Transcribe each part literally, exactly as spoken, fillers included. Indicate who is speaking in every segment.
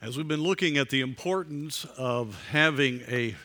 Speaker 1: As we've been looking at the importance of having a,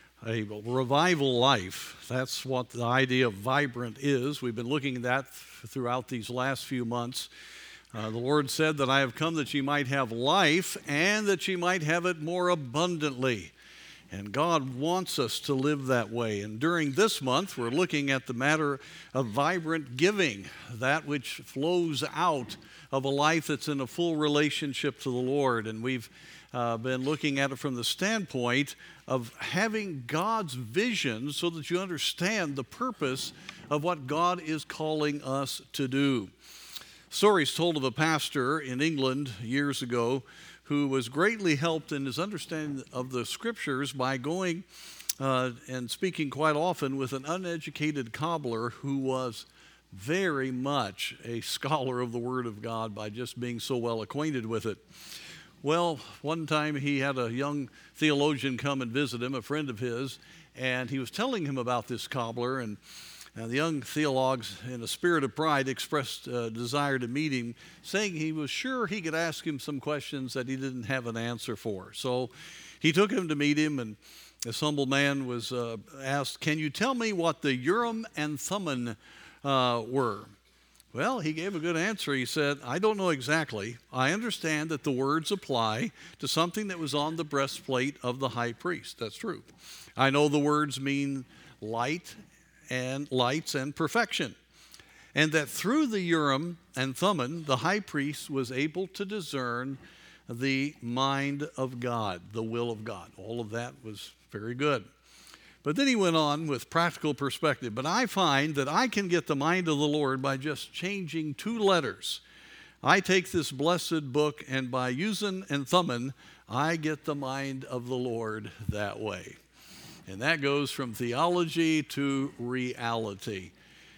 Speaker 1: a revival life, that's what the idea of vibrant is. We've been looking at that throughout these last few months. Uh, the Lord said that I have come that ye might have life and that ye might have it more abundantly. And God wants us to live that way. And during this month, we're looking at the matter of vibrant giving, that which flows out of a life that's in a full relationship to the Lord. And we've uh, been looking at it from the standpoint of having God's vision so that you understand the purpose of what God is calling us to do. Stories told of a pastor in England years ago who was greatly helped in his understanding of the Scriptures by going uh, and speaking quite often with an uneducated cobbler who was very much a scholar of the Word of God by just being so well acquainted with it. Well, one time he had a young theologian come and visit him, a friend of his, and he was telling him about this cobbler, and And the young theologues, in a spirit of pride, expressed a desire to meet him, saying he was sure he could ask him some questions that he didn't have an answer for. So he took him to meet him, and this humble man was uh, asked, "Can you tell me what the Urim and Thummim uh, were?" Well, he gave a good answer. He said, "I don't know exactly. I understand that the words apply to something that was on the breastplate of the high priest. That's true. I know the words mean light and lights and perfection, and that through the Urim and Thummim, the high priest was able to discern the mind of God, the will of God." All of that was very good. But then he went on with practical perspective. "But I find that I can get the mind of the Lord by just changing two letters. I take this blessed book, and by using and thumbing, I get the mind of the Lord that way." And that goes from theology to reality.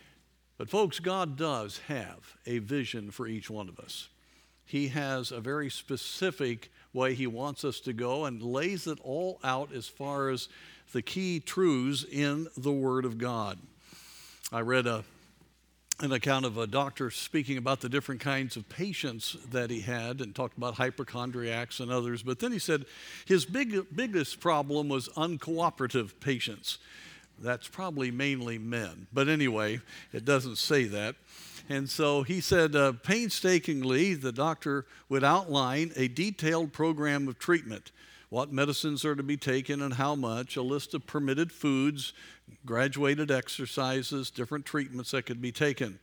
Speaker 1: But folks, God does have a vision for each one of us. He has a very specific way he wants us to go and lays it all out as far as the key truths in the Word of God. I read a an account of a doctor speaking about the different kinds of patients that he had and talked about hypochondriacs and others. But then he said his big, biggest problem was uncooperative patients. That's probably mainly men. But anyway, it doesn't say that. And so he said uh, painstakingly, the doctor would outline a detailed program of treatment, what medicines are to be taken and how much, a list of permitted foods, graduated exercises, different treatments that could be taken.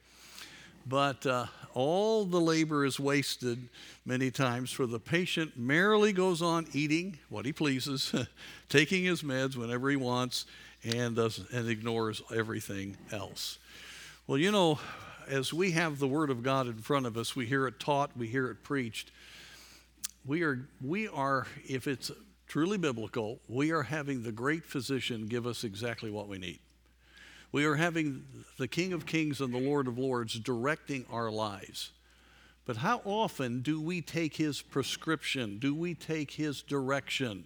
Speaker 1: But uh, all the labor is wasted many times, for the patient merely goes on eating what he pleases, taking his meds whenever he wants, and, does, and ignores everything else. Well, you know, as we have the Word of God in front of us, we hear it taught, we hear it preached. We are, we are, if it's truly biblical, we are having the great physician give us exactly what we need. We are having the King of Kings and the Lord of Lords directing our lives. But how often do we take his prescription? Do we take his direction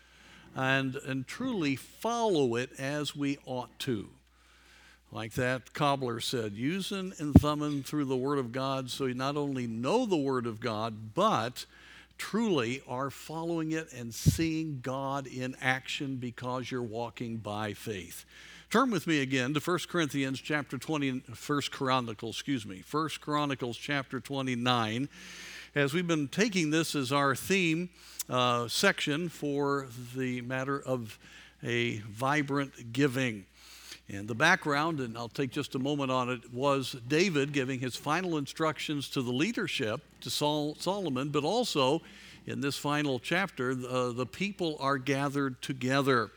Speaker 1: and, and truly follow it as we ought to? Like that cobbler said, using and thumbing through the Word of God so you not only know the Word of God, but truly are following it and seeing God in action because you're walking by faith. Turn with me again to First Corinthians chapter twenty, First Chronicles, excuse me, First Chronicles chapter twenty-nine. As we've been taking this as our theme uh, section for the matter of a vibrant giving. And the background, and I'll take just a moment on it, was David giving his final instructions to the leadership, to Sol- Solomon, but also in this final chapter, uh, the people are gathered together.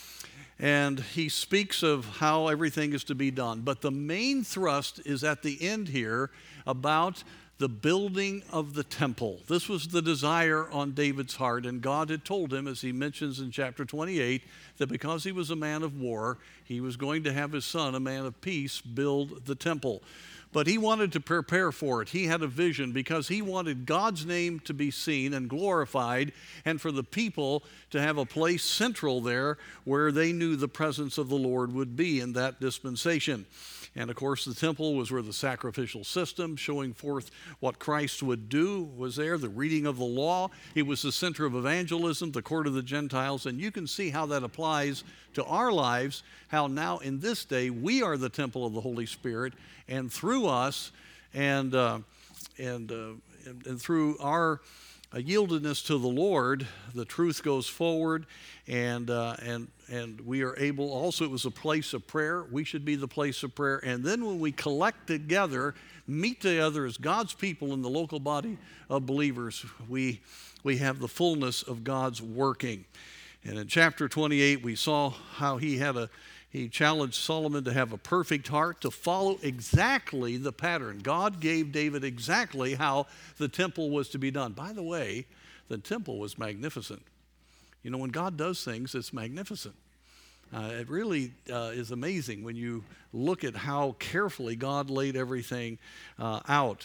Speaker 1: And he speaks of how everything is to be done. But the main thrust is at the end here about the building of the temple. This was the desire on David's heart, and God had told him, as he mentions in chapter twenty-eight, that because he was a man of war, he was going to have his son, a man of peace, build the temple. But he wanted to prepare for it. He had a vision because he wanted God's name to be seen and glorified, and for the people to have a place central there where they knew the presence of the Lord would be in that dispensation. And of course, the temple was where the sacrificial system showing forth what Christ would do was there, the reading of the law. It was the center of evangelism, the court of the Gentiles, and you can see how that applies to our lives, how now in this day we are the temple of the Holy Spirit, and through us and, uh, and, uh, and, and through our uh, yieldedness to the Lord, the truth goes forward, and uh, and and we are able. Also, it was a place of prayer. We should be the place of prayer. And then when we collect together, meet together as God's people in the local body of believers, we we have the fullness of God's working. And in chapter twenty-eight, we saw how he had a he challenged Solomon to have a perfect heart, to follow exactly the pattern. God gave David exactly how the temple was to be done. By the way, the temple was magnificent. You know, when God does things, it's magnificent. Uh, it really uh, is amazing when you look at how carefully God laid everything uh, out.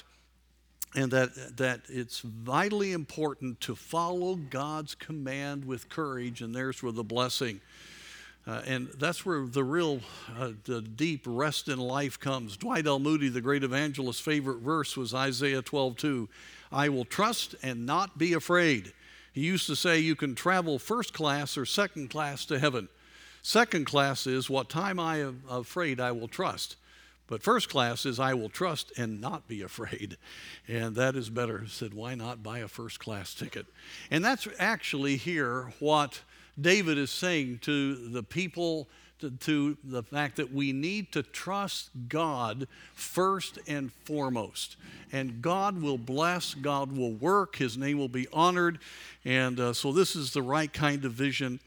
Speaker 1: And that, that it's vitally important to follow God's command with courage, and there's where the blessing. Uh, and that's where the real, uh, the deep rest in life comes. Dwight L. Moody, the great evangelist's favorite verse was Isaiah twelve two. I will trust and not be afraid. He used to say you can travel first class or second class to heaven. Second class is what time I am afraid I will trust. But first class is I will trust and not be afraid. And that is better. He said, why not buy a first class ticket? And that's actually here what David is saying to the people, to, to the fact that we need to trust God first and foremost. And God will bless, God will work, his name will be honored. And uh, so this is the right kind of vision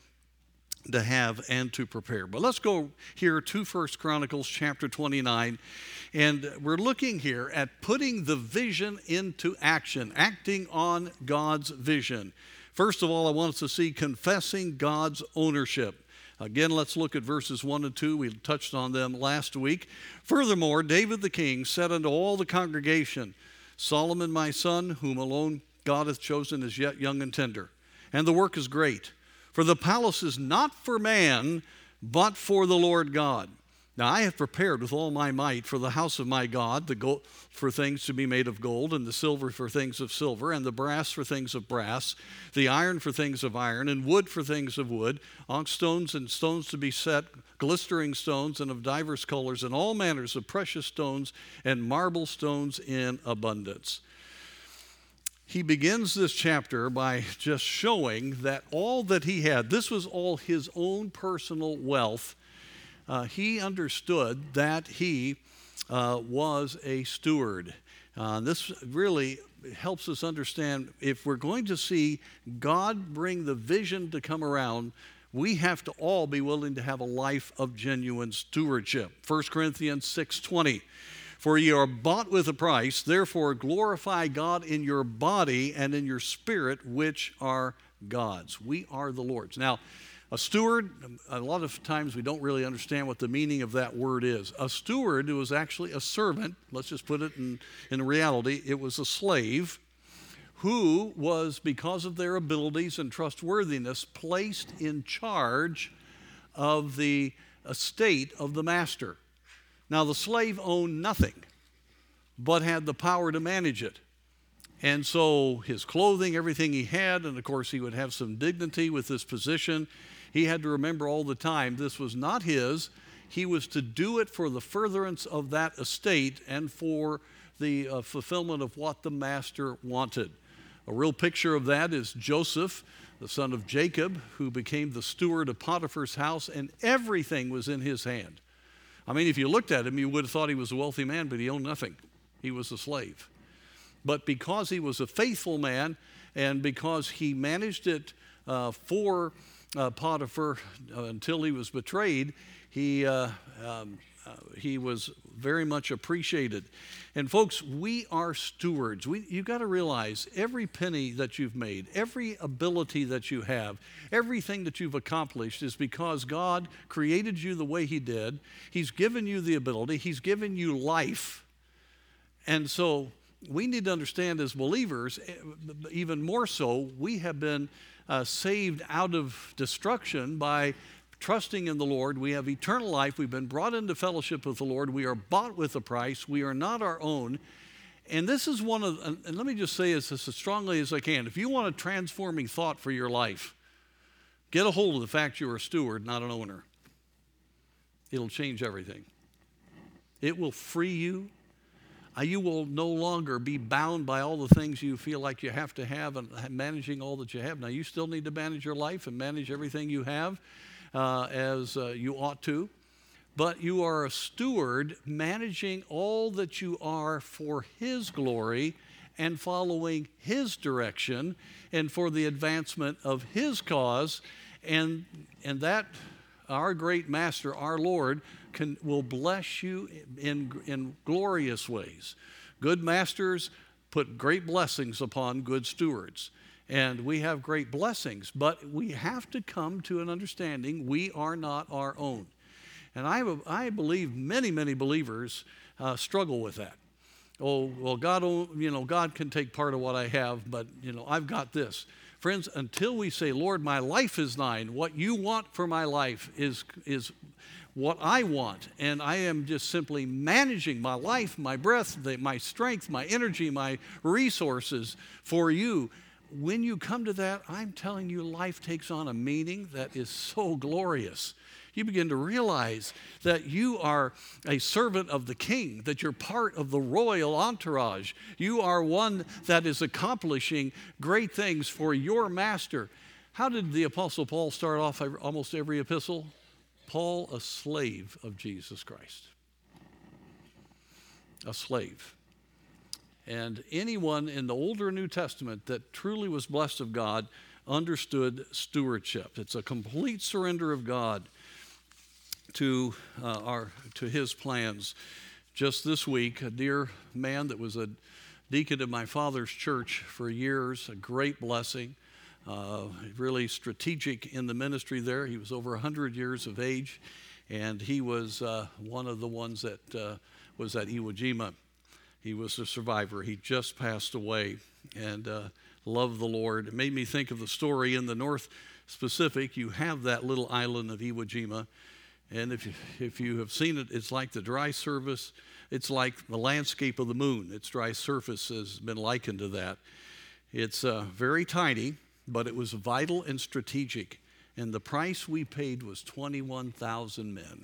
Speaker 1: to have and to prepare. But let's go here to First Chronicles chapter twenty-nine. And we're looking here at putting the vision into action, acting on God's vision. First of all, I want us to see confessing God's ownership. Again, let's look at verses one and two. We touched on them last week. Furthermore, David the king said unto all the congregation, Solomon my son, whom alone God hath chosen, is yet young and tender, and the work is great. For the palace is not for man, but for the Lord God. Now I have prepared with all my might for the house of my God, the gold for things to be made of gold, and the silver for things of silver, and the brass for things of brass, the iron for things of iron, and wood for things of wood, onyx stones and stones to be set, glistering stones, and of divers colors, and all manners of precious stones, and marble stones in abundance. He begins this chapter by just showing that all that he had, this was all his own personal wealth. Uh, he understood that he uh, was a steward. Uh, this really helps us understand if we're going to see God bring the vision to come around, we have to all be willing to have a life of genuine stewardship. First Corinthians six twenty. For ye are bought with a price, therefore glorify God in your body and in your spirit, which are God's. We are the Lord's. Now, a steward, a lot of times we don't really understand what the meaning of that word is. A steward was actually a servant. Let's just put it in, in reality. It was a slave who was, because of their abilities and trustworthiness, placed in charge of the estate of the master. Now, the slave owned nothing, but had the power to manage it. And so his clothing, everything he had, and of course he would have some dignity with this position. He had to remember all the time this was not his. He was to do it for the furtherance of that estate and for the uh, fulfillment of what the master wanted. A real picture of that is Joseph, the son of Jacob, who became the steward of Potiphar's house, and everything was in his hand. I mean, if you looked at him, you would have thought he was a wealthy man, but he owned nothing. He was a slave. But because he was a faithful man, and because he managed it uh, for uh, Potiphar uh, until he was betrayed, he uh, um, uh, he was very much appreciated. And folks, we are stewards. We, you've got to realize every penny that you've made, every ability that you have, everything that you've accomplished is because God created you the way he did. He's given you the ability. He's given you life. And so we need to understand as believers, even more so, we have been uh, saved out of destruction by trusting in the Lord. We have eternal life. We've been brought into fellowship with the Lord. We are bought with a price. We are not our own. And this is one of, and let me just say this as strongly as I can. If you want a transforming thought for your life, get a hold of the fact you're a steward, not an owner. It'll change everything. It will free you. Uh, you will no longer be bound by all the things you feel like you have to have and managing all that you have. Now, you still need to manage your life and manage everything you have uh, as uh, you ought to. But you are a steward managing all that you are for His glory and following His direction and for the advancement of His cause. And, and that, our great Master, our Lord, can, will bless you in, in glorious ways. Good masters put great blessings upon good stewards. And we have great blessings, but we have to come to an understanding we are not our own. And I, I believe many, many believers uh, struggle with that. Oh, well, God, you know, God can take part of what I have, but, you know, I've got this. Friends, until we say, Lord, my life is thine, what you want for my life is, is what I want, and I am just simply managing my life, my breath, the, my strength, my energy, my resources for you. When you come to that, I'm telling you, life takes on a meaning that is so glorious. You begin to realize that you are a servant of the King, that you're part of the royal entourage. You are one that is accomplishing great things for your master. How did the Apostle Paul start off almost every epistle? Paul, a slave of Jesus Christ. A slave. And anyone in the Old or New Testament that truly was blessed of God understood stewardship. It's a complete surrender of God to uh, our to His plans. Just this week, a dear man that was a deacon in my father's church for years, a great blessing, uh, really strategic in the ministry there. He was over one hundred years of age, and he was uh, one of the ones that uh, was at Iwo Jima. He was a survivor. He just passed away, and uh, loved the Lord. It made me think of the story in the North Pacific. You have that little island of Iwo Jima. And if you, if you have seen it, it's like the dry surface. It's like the landscape of the moon. Its dry surface has been likened to that. It's uh, very tiny, but it was vital and strategic. And the price we paid was twenty-one thousand men.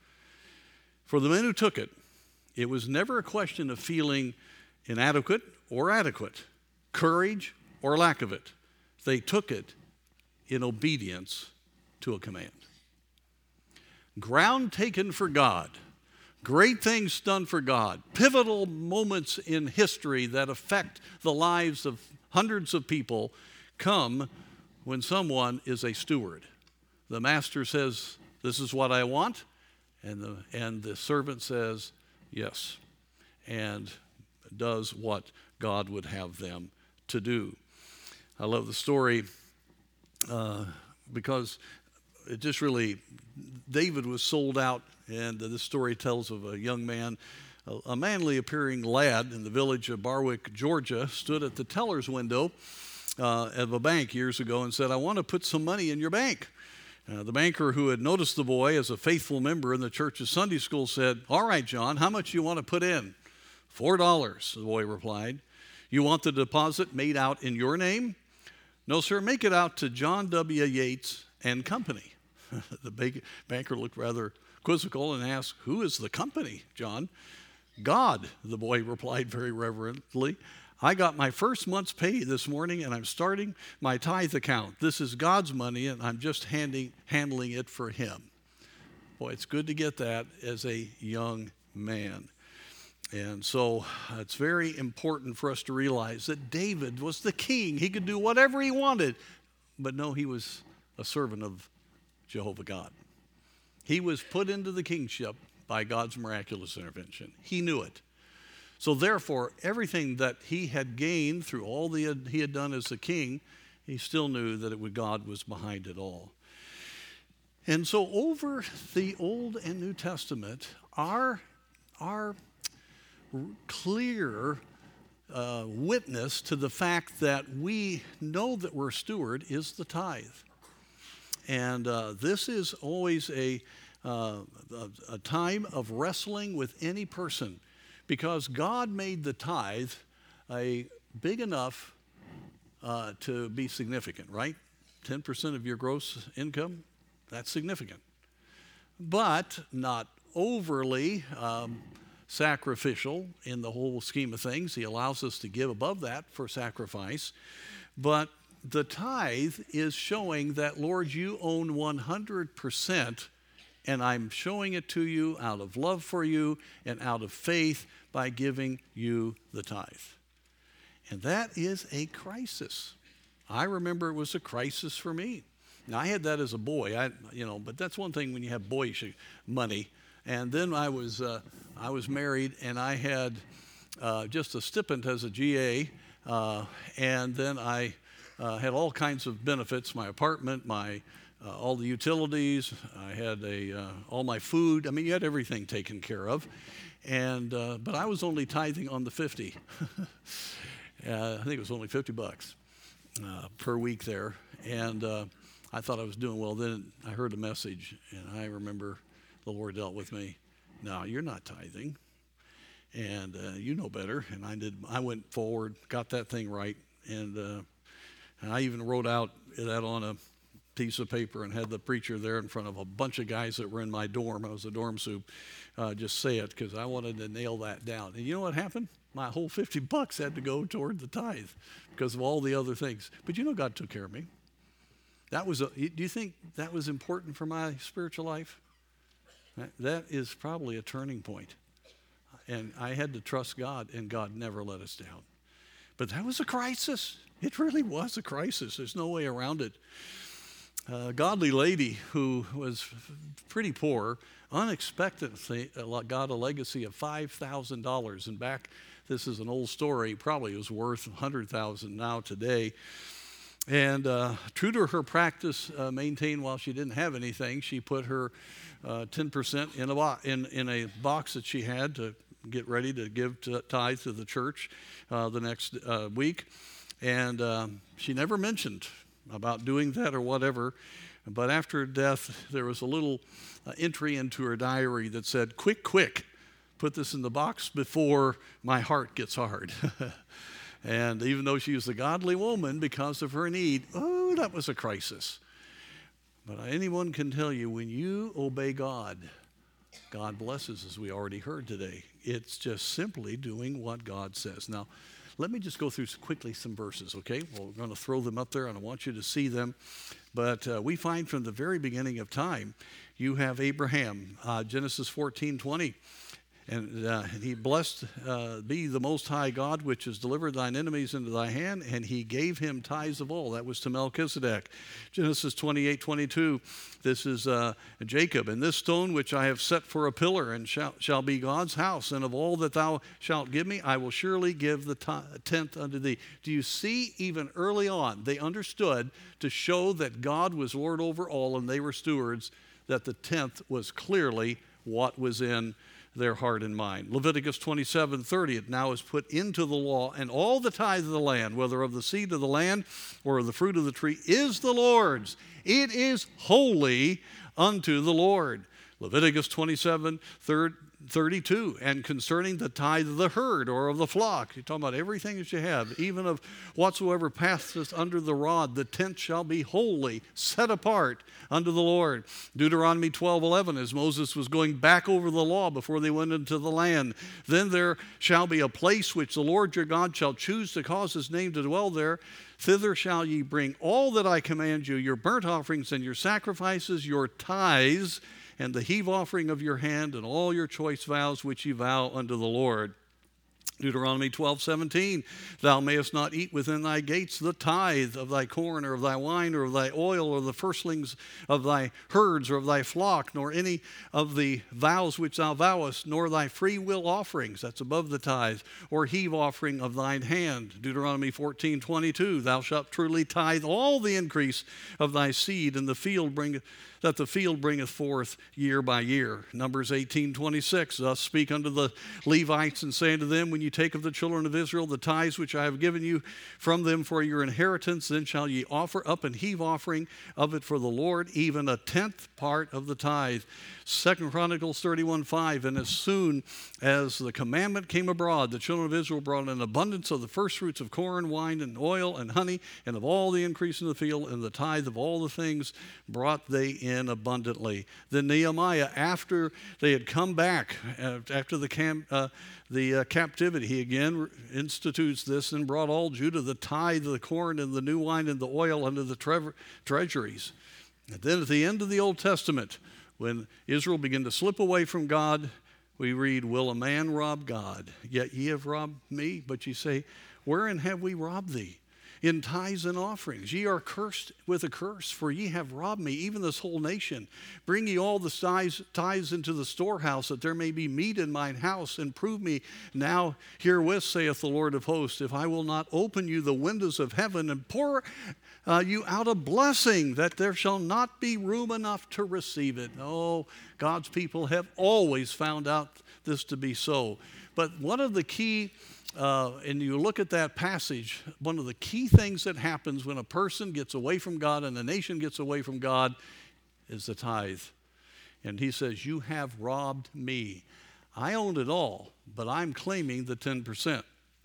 Speaker 1: For the men who took it, it was never a question of feeling inadequate or adequate, courage or lack of it. They took it in obedience to a command. Ground taken for God, great things done for God, pivotal moments in history that affect the lives of hundreds of people come when someone is a steward. The master says, this is what I want, and the, and the servant says, yes, and does what God would have them to do. I love the story uh, because it just really, David was sold out, and this story tells of a young man, a, a manly appearing lad in the village of Barwick, Georgia, stood at the teller's window uh, of a bank years ago and said, I want to put some money in your bank. Uh, the banker, who had noticed the boy as a faithful member in the church's Sunday school, said, all right, John, how much do you want to put in? Four dollars, the boy replied. You want the deposit made out in your name? No, sir, make it out to John W. Yates and Company. The banker looked rather quizzical and asked, who is the company, John? God, the boy replied very reverently. I got my first month's pay this morning, and I'm starting my tithe account. This is God's money, and I'm just handing, handling it for Him. Boy, it's good to get that as a young man. And so uh, it's very important for us to realize that David was the king. He could do whatever he wanted, but no, he was a servant of Jehovah God. He was put into the kingship by God's miraculous intervention. He knew it. So therefore, everything that he had gained through all the he had done as a king, he still knew that it would, God was behind it all. And so over the Old and New Testament, our, our clear uh, witness to the fact that we know that we're a steward is the tithe. And uh, this is always a, uh, a, a time of wrestling with any person, because God made the tithe a big enough uh, to be significant, right? ten percent of your gross income, that's significant. But not overly um, sacrificial in the whole scheme of things. He allows us to give above that for sacrifice. But the tithe is showing that, Lord, you own one hundred percent, and I'm showing it to you out of love for you and out of faith by giving you the tithe. And that is a crisis. I remember it was a crisis for me. Now, I had that as a boy, I, you know, but that's one thing when you have boyish money. And then I was, uh, I was married, and I had uh, just a stipend as a G A, uh, and then I uh, had all kinds of benefits: my apartment, my uh, all the utilities. I had a uh, all my food. I mean, you had everything taken care of, and uh, but I was only tithing on the fifty. uh, I think it was only fifty bucks uh, per week there, and uh, I thought I was doing well. Then I heard a message, and I remember the Lord dealt with me. No, you're not tithing, and uh, you know better. And I did. I went forward, got that thing right, and uh, and I even wrote out that on a piece of paper and had the preacher there in front of a bunch of guys that were in my dorm. I was a dorm soup. Uh, just say it, because I wanted to nail that down. And you know what happened? My whole fifty bucks had to go toward the tithe because of all the other things. But you know, God took care of me. That was. A, do you think that was important for my spiritual life? That is probably a turning point. And I had to trust God, and God never let us down. But that was a crisis. It really was a crisis. There's no way around it. A godly lady who was pretty poor unexpectedly got a legacy of five thousand dollars. And back, this is an old story, probably was worth one hundred thousand dollars now today. And uh, true to her practice, uh, maintained while she didn't have anything, she put her uh, ten percent in a, bo- in, in a box that she had to get ready to give to, tithe to the church uh, the next uh, week. And um, she never mentioned about doing that or whatever. But after her death, there was a little uh, entry into her diary that said, "Quick, quick, put this in the box before my heart gets hard." And even though she was a godly woman, because of her need, oh, that was a crisis. But anyone can tell you, when you obey God, God blesses, as we already heard today. It's just simply doing what God says. Now, let me just go through quickly some verses, okay? Well, we're going to throw them up there, and I want you to see them. But uh, we find from the very beginning of time, you have Abraham, uh, Genesis fourteen twenty. And, uh, and he blessed uh, be the Most High God, which has delivered thine enemies into thy hand, and he gave him tithes of all. That was to Melchizedek. Genesis twenty-eight twenty-two, this is uh, Jacob. And this stone which I have set for a pillar and shall, shall be God's house, and of all that thou shalt give me, I will surely give the t- tenth unto thee. Do you see, even early on, they understood, to show that God was Lord over all and they were stewards, that the tenth was clearly what was in their heart and mind. Leviticus twenty-seven thirty, it now is put into the law, and all the tithe of the land, whether of the seed of the land or of the fruit of the tree, is the Lord's. It is holy unto the Lord. Leviticus twenty-seven thirty-two, and concerning the tithe of the herd or of the flock, you're talking about everything that you have, even of whatsoever passeth under the rod, the tenth shall be holy, set apart unto the Lord. Deuteronomy twelve eleven, as Moses was going back over the law before they went into the land, then there shall be a place which the Lord your God shall choose to cause his name to dwell there. Thither shall ye bring all that I command you, your burnt offerings and your sacrifices, your tithes, and the heave offering of your hand, and all your choice vows which ye vow unto the Lord. Deuteronomy twelve seventeen, thou mayest not eat within thy gates the tithe of thy corn or of thy wine or of thy oil or the firstlings of thy herds or of thy flock, nor any of the vows which thou vowest, nor thy free will offerings, that's above the tithe, or heave offering of thine hand. Deuteronomy fourteen twenty-two, thou shalt truly tithe all the increase of thy seed, and the field bringeth that the field bringeth forth year by year. Numbers eighteen twenty-six, thus speak unto the Levites and say unto them, when you take of the children of Israel the tithes which I have given you from them for your inheritance, then shall ye offer up and heave offering of it for the Lord, even a tenth part of the tithe. Second Chronicles thirty-one five, and as soon as the commandment came abroad, the children of Israel brought an abundance of the first fruits of corn, wine, and oil, and honey, and of all the increase in the field, and the tithe of all the things brought they in abundantly. Then Nehemiah, after they had come back, uh, after the, cam, uh, the uh, captivity, he again institutes this, and brought all Judah the tithe of the corn and the new wine and the oil unto the tre- treasuries. And then at the end of the Old Testament, when Israel began to slip away from God, we read, will a man rob God? Yet ye have robbed me. But ye say, wherein have we robbed thee? In tithes and offerings. Ye are cursed with a curse, for ye have robbed me, even this whole nation. Bring ye all the tithes, tithes into the storehouse, that there may be meat in mine house, and prove me now herewith, saith the Lord of hosts, if I will not open you the windows of heaven and pour uh, you out a blessing, that there shall not be room enough to receive it. Oh, God's people have always found out this to be so. But one of the key Uh, and you look at that passage, one of the key things that happens when a person gets away from God and a nation gets away from God is the tithe. And he says, you have robbed me. I owned it all, but I'm claiming the ten percent.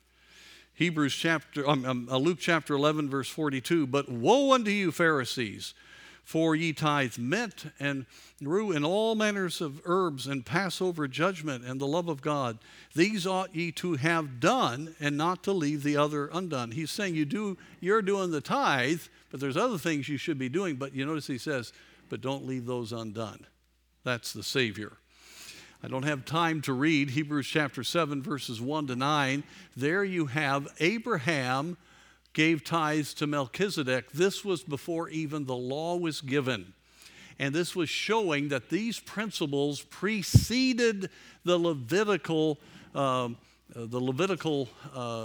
Speaker 1: Hebrews chapter, um, um, Luke chapter eleven, verse forty-two, but woe unto you, Pharisees, for ye tithe mint and rue and all manners of herbs, and pass over judgment and the love of God. These ought ye to have done, and not to leave the other undone. He's saying you do, you're doing the tithe, but there's other things you should be doing. But you notice he says, but don't leave those undone. That's the Savior. I don't have time to read Hebrews chapter seven, verses one to nine. There you have Abraham gave tithes to Melchizedek. This was before even the law was given. And this was showing that these principles preceded the Levitical, um, uh, the Levitical uh,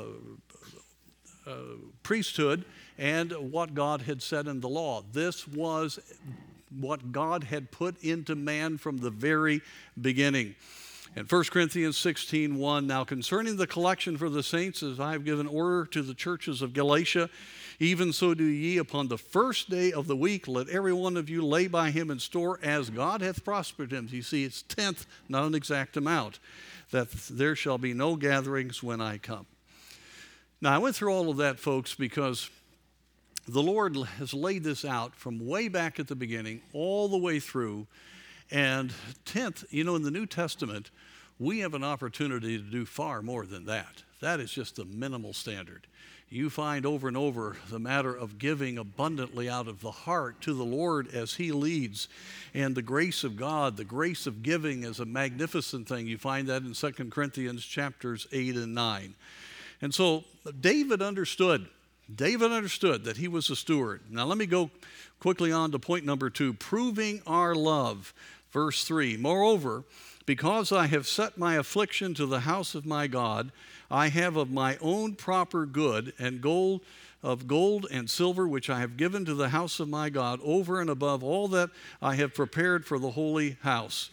Speaker 1: uh, priesthood and what God had said in the law. This was what God had put into man from the very beginning. In First Corinthians sixteen one, now concerning the collection for the saints, as I have given order to the churches of Galatia, even so do ye upon the first day of the week, let every one of you lay by him in store as God hath prospered him. You see, it's tenth, not an exact amount, that there shall be no gatherings when I come. Now, I went through all of that, folks, because the Lord has laid this out from way back at the beginning, all the way through. And tenth, you know, in the New Testament, we have an opportunity to do far more than that. That is just the minimal standard. You find over and over the matter of giving abundantly out of the heart to the Lord as He leads. And the grace of God, the grace of giving is a magnificent thing. You find that in Second Corinthians chapters eight and nine. And so David understood. David understood that he was a steward. Now let me go quickly on to point number two, proving our love. Verse three, moreover, because I have set my affliction to the house of my God, I have of my own proper good and gold of gold and silver, which I have given to the house of my God, over and above all that I have prepared for the holy house.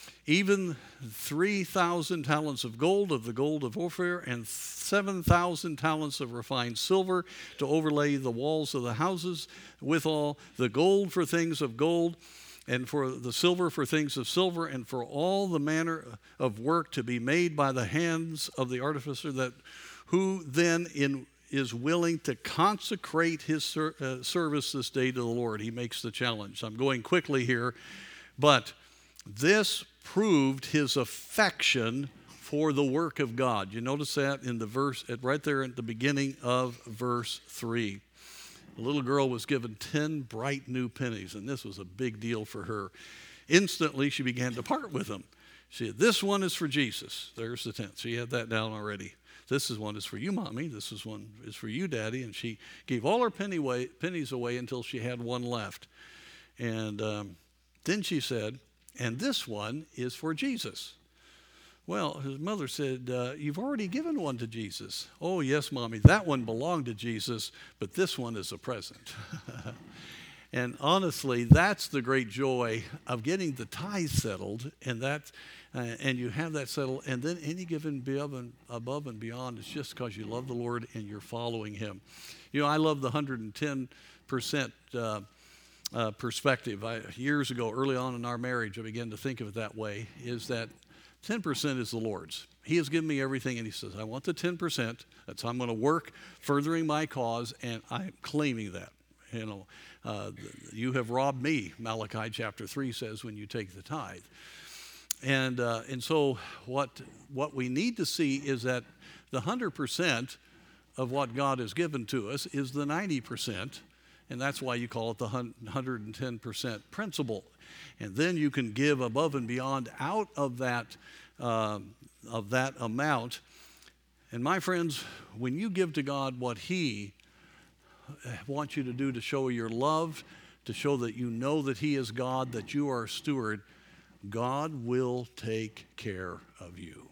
Speaker 1: Even three thousand talents of gold, of the gold of Ophir, and seven thousand talents of refined silver, to overlay the walls of the houses, withal the gold for things of gold, and for the silver for things of silver, and for all the manner of work to be made by the hands of the artificer, that who then in is willing to consecrate his ser- uh, service this day to the Lord. He makes the challenge. I'm going quickly here, but this proved his affection for the work of God. You notice that in the verse, right there at the beginning of verse three. The little girl was given ten bright new pennies, and this was a big deal for her. Instantly, she began to part with them. She said, this one is for Jesus. There's the tenth. She had that down already. This is one is for you, Mommy. This is one is for you, Daddy. And she gave all her penny way, pennies away until she had one left. And um, then she said, and this one is for Jesus. Well, his mother said, uh, you've already given one to Jesus. Oh, yes, Mommy, that one belonged to Jesus, but this one is a present. And honestly, that's the great joy of getting the tithe settled, and that, uh, and you have that settled, and then any given above and, above and beyond is just because you love the Lord and you're following Him. You know, I love the one hundred ten percent uh, uh, perspective. I, years ago, early on in our marriage, I began to think of it that way, is that ten percent is the Lord's. He has given me everything, and He says, I want the ten percent. That's how I'm going to work, furthering my cause, and I'm claiming that. You know, uh, you have robbed me, Malachi chapter three says, when you take the tithe. And uh, and so what what we need to see is that the one hundred percent of what God has given to us is the ninety percent, and that's why you call it the one hundred ten percent principle. And then you can give above and beyond out of that uh, of that amount. And my friends, when you give to God what He wants you to do to show your love, to show that you know that He is God, that you are a steward, God will take care of you.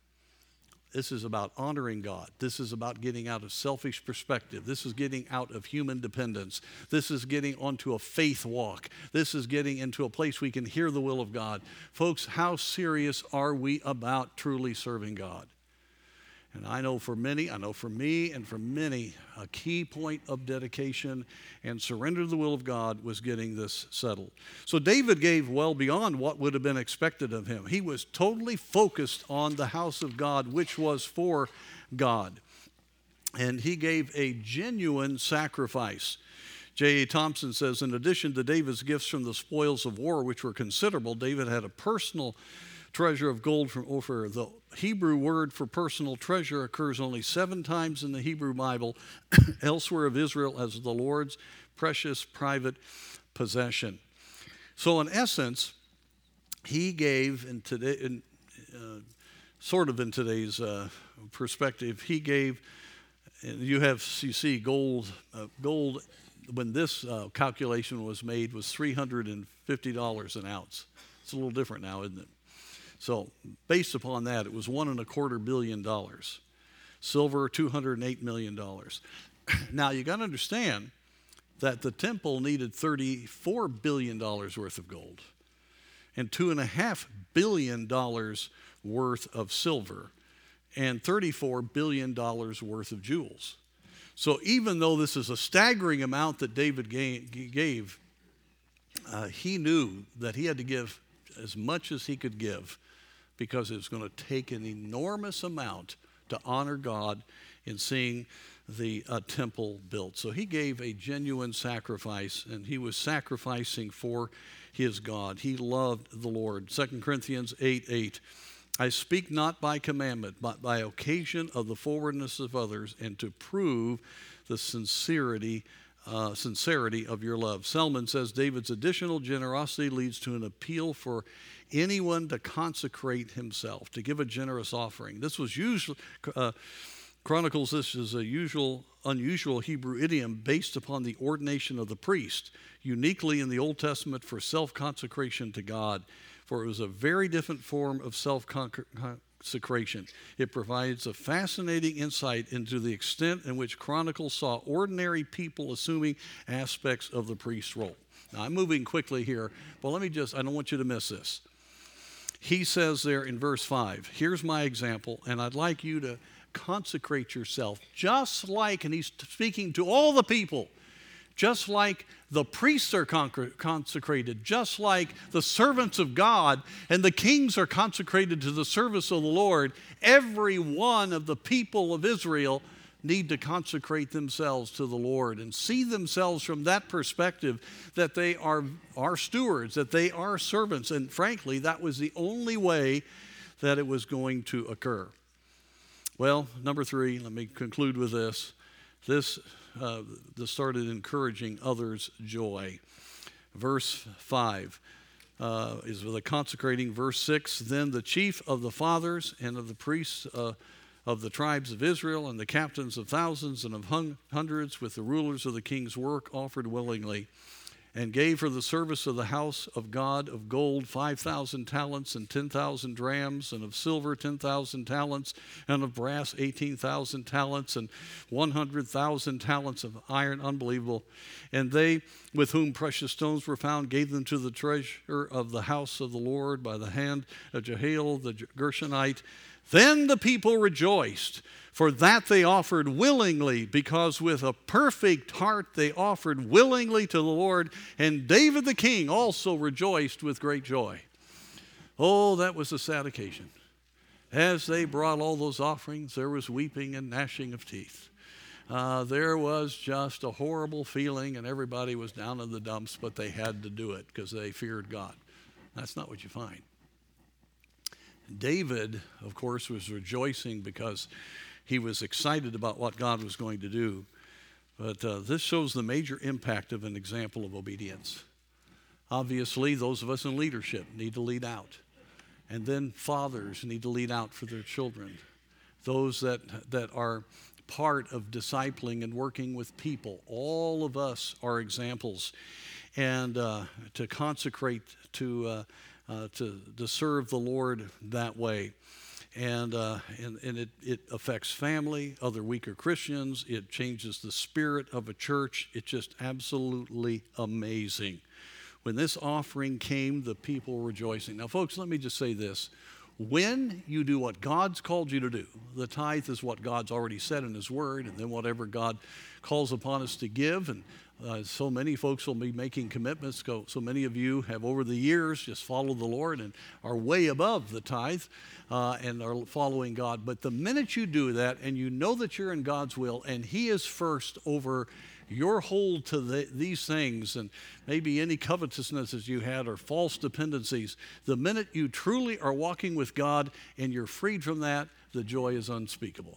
Speaker 1: This is about honoring God. This is about getting out of selfish perspective. This is getting out of human dependence. This is getting onto a faith walk. This is getting into a place we can hear the will of God. Folks, how serious are we about truly serving God? And I know for many, I know for me and for many, a key point of dedication and surrender to the will of God was getting this settled. So David gave well beyond what would have been expected of him. He was totally focused on the house of God, which was for God. And he gave a genuine sacrifice. J A. Thompson says, in addition to David's gifts from the spoils of war, which were considerable, David had a personal treasure of gold from Ophir. The Hebrew word for personal treasure occurs only seven times in the Hebrew Bible, elsewhere of Israel as the Lord's precious private possession. So in essence, he gave, in today, in, uh, sort of in today's uh, perspective, he gave, and you have, you see gold, uh, gold when this uh, calculation was made was three hundred fifty dollars an ounce. It's a little different now, isn't it? So based upon that, it was one and a quarter billion dollars. Silver, two hundred eight million dollars. Now you got to understand that the temple needed thirty-four billion dollars worth of gold and two and a half billion dollars worth of silver and thirty-four billion dollars worth of jewels. So even though this is a staggering amount that David gave, uh, he knew that he had to give as much as he could give, because it was going to take an enormous amount to honor God in seeing the uh, temple built. So he gave a genuine sacrifice, and he was sacrificing for his God. He loved the Lord. Second Corinthians eight eight, I speak not by commandment, but by occasion of the forwardness of others, and to prove the sincerity Uh, sincerity of your love. Selman says David's additional generosity leads to an appeal for anyone to consecrate himself, to give a generous offering. This was usually, uh, chronicles this is a usual, unusual Hebrew idiom based upon the ordination of the priest, uniquely in the Old Testament for self-consecration to God, for it was a very different form of self-consecration. It provides a fascinating insight into the extent in which Chronicles saw ordinary people assuming aspects of the priest's role. Now, I'm moving quickly here, but let me just, I don't want you to miss this. He says there in verse five, here's my example, and I'd like you to consecrate yourself just like, and he's speaking to all the people, just like the priests are consecrated, just like the servants of God and the kings are consecrated to the service of the Lord, every one of the people of Israel need to consecrate themselves to the Lord and see themselves from that perspective that they are, are stewards, that they are servants. And frankly, that was the only way that it was going to occur. Well, number three, let me conclude with this. This Uh, this started encouraging others' joy. Verse five uh, is with a consecrating. Verse six, then the chief of the fathers and of the priests uh, of the tribes of Israel, and the captains of thousands and of hun- hundreds with the rulers of the king's work offered willingly, and gave for the service of the house of God of gold five thousand talents and ten thousand drams, and of silver ten thousand talents, and of brass eighteen thousand talents, and one hundred thousand talents of iron. Unbelievable. And they with whom precious stones were found gave them to the treasure of the house of the Lord by the hand of Jehiel the Gershonite. Then the people rejoiced, for that they offered willingly, because with a perfect heart they offered willingly to the Lord. And David the king also rejoiced with great joy. Oh, that was a sad occasion. As they brought all those offerings, there was weeping and gnashing of teeth. Uh, there was just a horrible feeling, and everybody was down in the dumps, but they had to do it because they feared God. That's not what you find. David, of course, was rejoicing because he was excited about what God was going to do. But uh, this shows the major impact of an example of obedience. Obviously, those of us in leadership need to lead out. And then fathers need to lead out for their children. Those that, that are part of discipling and working with people. All of us are examples. And uh, to consecrate to... Uh, Uh, to, to serve the Lord that way. And, uh, and, and it, it affects family, other weaker Christians. It changes the spirit of a church. It's just absolutely amazing. When this offering came, the people were rejoicing. Now, folks, let me just say this. When you do what God's called you to do, the tithe is what God's already said in His Word, and then whatever God calls upon us to give. And Uh, so many folks will be making commitments. So, so many of you have over the years just followed the Lord and are way above the tithe uh, and are following God. But the minute you do that and you know that you're in God's will and He is first over your hold to the, these things and maybe any covetousnesses you had or false dependencies, the minute you truly are walking with God and you're freed from that, the joy is unspeakable.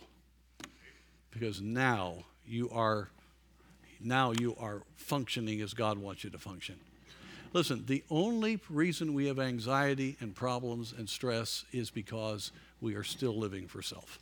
Speaker 1: Because now you are Now you are functioning as God wants you to function. Listen, the only reason we have anxiety and problems and stress is because we are still living for self.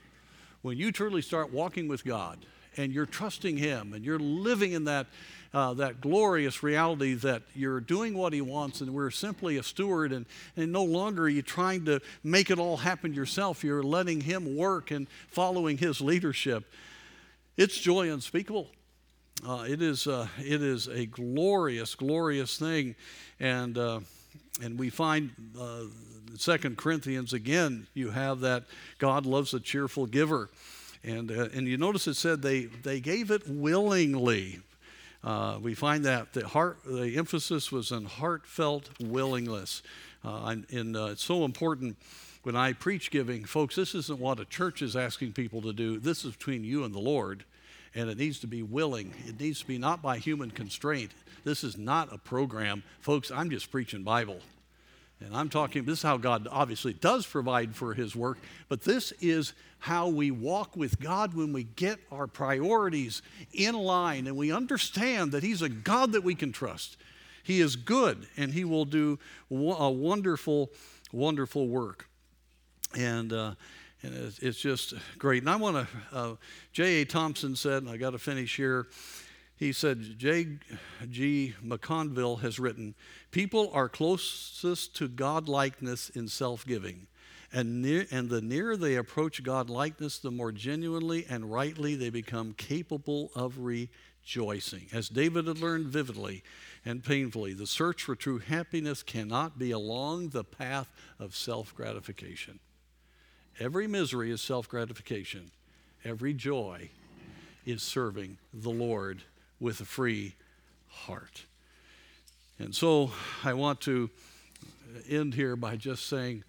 Speaker 1: When you truly start walking with God and you're trusting Him and you're living in that, uh, that glorious reality that you're doing what He wants and we're simply a steward, and, and no longer are you trying to make it all happen yourself. You're letting Him work and following His leadership. It's joy unspeakable. Uh, it is uh, it is a glorious, glorious thing, and uh, and we find uh, Second Corinthians again. You have that God loves a cheerful giver, and uh, and you notice it said they they gave it willingly. Uh, we find that the heart the emphasis was on heartfelt willingness, uh, and, and uh, it's so important. When I preach giving, folks, this isn't what a church is asking people to do. This is between you and the Lord. And it needs to be willing. It needs to be not by human constraint. This is not a program. Folks, I'm just preaching Bible. And I'm talking, this is how God obviously does provide for His work, but this is how we walk with God when we get our priorities in line and we understand that He's a God that we can trust. He is good, and He will do a wonderful, wonderful work. And, uh, And it's just great. And I want to, uh, J A Thompson said, and I got to finish here, he said, J G McConville has written, people are closest to God-likeness in self-giving. And, near, and the nearer they approach God-likeness, the more genuinely and rightly they become capable of rejoicing. As David had learned vividly and painfully, the search for true happiness cannot be along the path of self-gratification. Every misery is self-gratification. Every joy is serving the Lord with a free heart. And so I want to end here by just saying,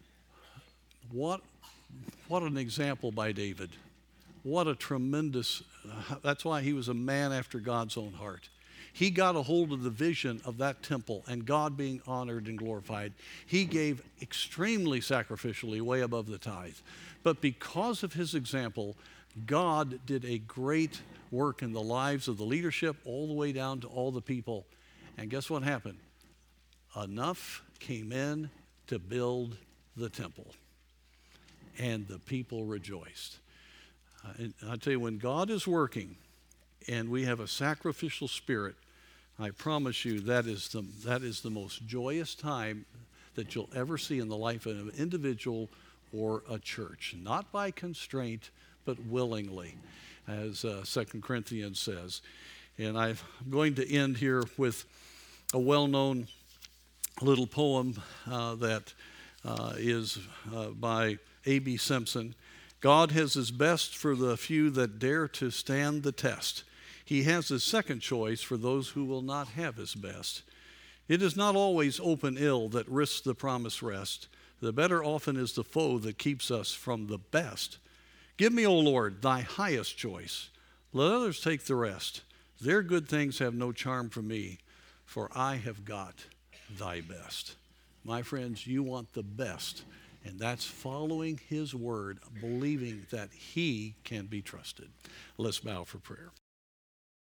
Speaker 1: what, what an example by David. What a tremendous, uh, that's why he was a man after God's own heart. He got a hold of the vision of that temple and God being honored and glorified. He gave extremely sacrificially, way above the tithe. But because of his example, God did a great work in the lives of the leadership all the way down to all the people. And guess what happened? Enough came in to build the temple. and the people rejoiced. Uh, and I tell you, when God is working and we have a sacrificial spirit, I promise you that is the, that is the most joyous time that you'll ever see in the life of an individual or a church. Not by constraint, but willingly, as uh, Second Corinthians says. And I'm going to end here with a well-known little poem uh, that uh, is uh, by A B Simpson. God has his best for the few that dare to stand the test. He has his second choice for those who will not have his best. It is not always open ill that risks the promised rest. The better often is the foe that keeps us from the best. Give me, O Lord, thy highest choice. Let others take the rest. Their good things have no charm for me, for I have got thy best. My friends, you want the best, and that's following his word, believing that he can be trusted. Let's bow for prayer.